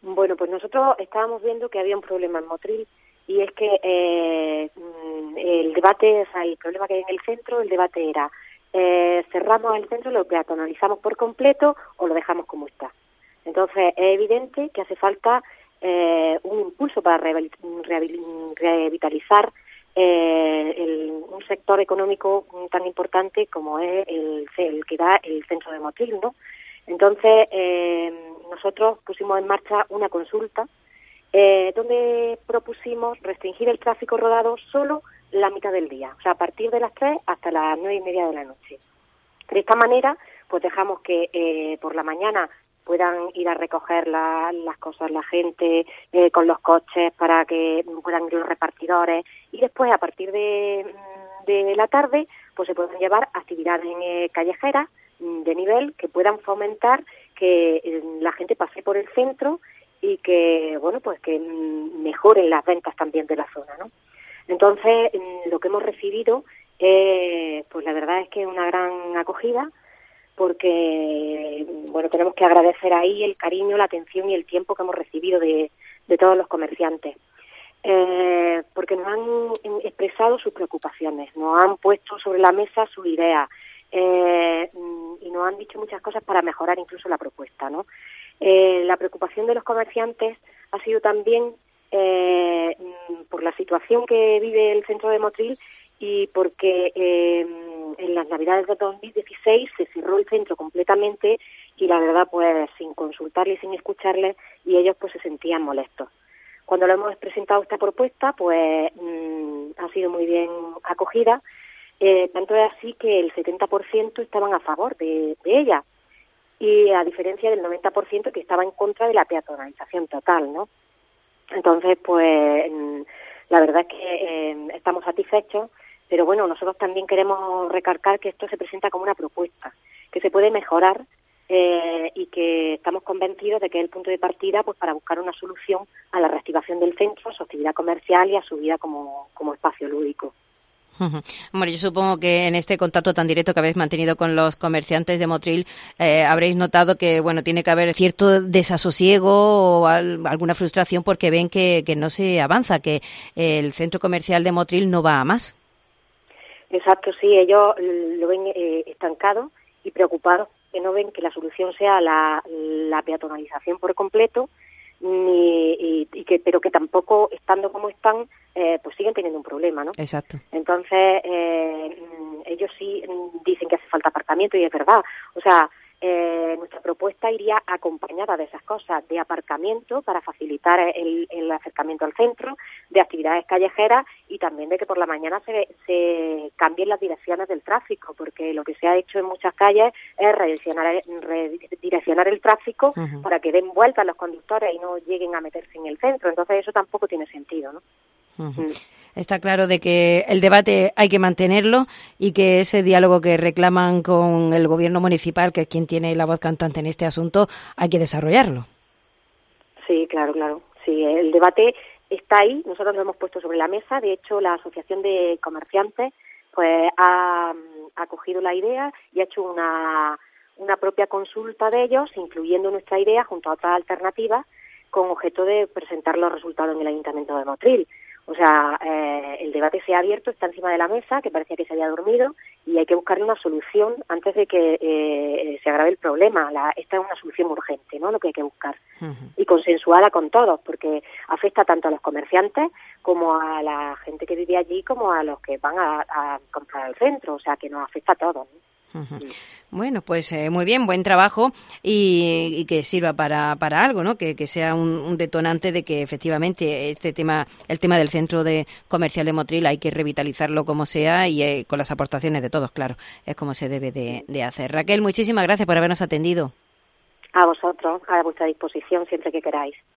Bueno, pues nosotros estábamos viendo que había un problema en Motril y es que el debate, o sea, el problema que hay en el centro, el debate era cerramos el centro, lo peatonalizamos por completo o lo dejamos como está. Entonces es evidente que hace falta un impulso para revitalizar un sector económico tan importante como es el que da el centro de Motril, ¿no? Entonces nosotros pusimos en marcha una consulta donde propusimos restringir el tráfico rodado solo la mitad del día, o sea, a partir de las 3 hasta las 9:30 de la noche. De esta manera, pues dejamos que por la mañana puedan ir a recoger las cosas la gente con los coches para que puedan ir los repartidores y después, a partir de la tarde, pues se pueden llevar actividades callejeras de nivel que puedan fomentar que la gente pase por el centro y que, bueno, pues que mejoren las ventas también de la zona, ¿no? Entonces, lo que hemos recibido, pues la verdad es que es una gran acogida, porque, bueno, tenemos que agradecer ahí el cariño, la atención y el tiempo que hemos recibido de todos los comerciantes, porque nos han expresado sus preocupaciones, nos han puesto sobre la mesa sus ideas, y nos han dicho muchas cosas para mejorar incluso la propuesta, ¿no? La preocupación de los comerciantes ha sido también por la situación que vive el centro de Motril y porque en las Navidades de 2016 se cerró el centro completamente y la verdad pues sin consultarles, sin escucharles, y ellos pues se sentían molestos. Cuando le hemos presentado esta propuesta pues ha sido muy bien acogida, tanto es así que el 70% estaban a favor de ella, y a diferencia del 90% que estaba en contra de la peatonalización total, ¿no? Entonces, pues, la verdad es que estamos satisfechos, pero bueno, nosotros también queremos recalcar que esto se presenta como una propuesta, que se puede mejorar y que estamos convencidos de que es el punto de partida pues para buscar una solución a la reactivación del centro, a su actividad comercial y a su vida como espacio lúdico. Bueno, yo supongo que en este contacto tan directo que habéis mantenido con los comerciantes de Motril habréis notado que, bueno, tiene que haber cierto desasosiego o alguna frustración porque ven que no se avanza, que el centro comercial de Motril no va a más. Exacto, sí, ellos lo ven estancado y preocupados, que no ven que la solución sea la peatonalización por completo, pero que tampoco, estando como están, pues siguen teniendo un problema, ¿no? Exacto. Entonces, ellos sí dicen que hace falta aparcamiento y es verdad. O sea, nuestra propuesta iría acompañada de esas cosas, de aparcamiento para facilitar el acercamiento al centro, de actividades callejeras y también de que por la mañana se cambien las direcciones del tráfico, porque lo que se ha hecho en muchas calles es redireccionar el tráfico para que den vueltas los conductores y no lleguen a meterse en el centro. Entonces eso tampoco tiene sentido, ¿no? Está claro de que el debate hay que mantenerlo y que ese diálogo que reclaman con el gobierno municipal, que es quien tiene la voz cantante en este asunto, hay que desarrollarlo. Sí, claro. Sí, el debate está ahí, nosotros lo hemos puesto sobre la mesa. De hecho, la Asociación de Comerciantes pues ha acogido la idea y ha hecho una propia consulta de ellos, incluyendo nuestra idea junto a otras alternativas, con objeto de presentar los resultados en el Ayuntamiento de Motril. O sea, el debate se ha abierto, está encima de la mesa, que parecía que se había dormido, y hay que buscarle una solución antes de que se agrave el problema. Esta es una solución urgente, ¿no?, lo que hay que buscar. Y consensuada con todos, porque afecta tanto a los comerciantes como a la gente que vive allí, como a los que van a comprar al centro. O sea, que nos afecta a todos, ¿no? Bueno, pues muy bien, buen trabajo y que sirva para algo, ¿no? Que sea un detonante de que efectivamente el tema del centro comercial de Motril hay que revitalizarlo como sea y con las aportaciones de todos, claro, es como se debe de hacer. Raquel, muchísimas gracias por habernos atendido. A vosotros, a vuestra disposición siempre que queráis.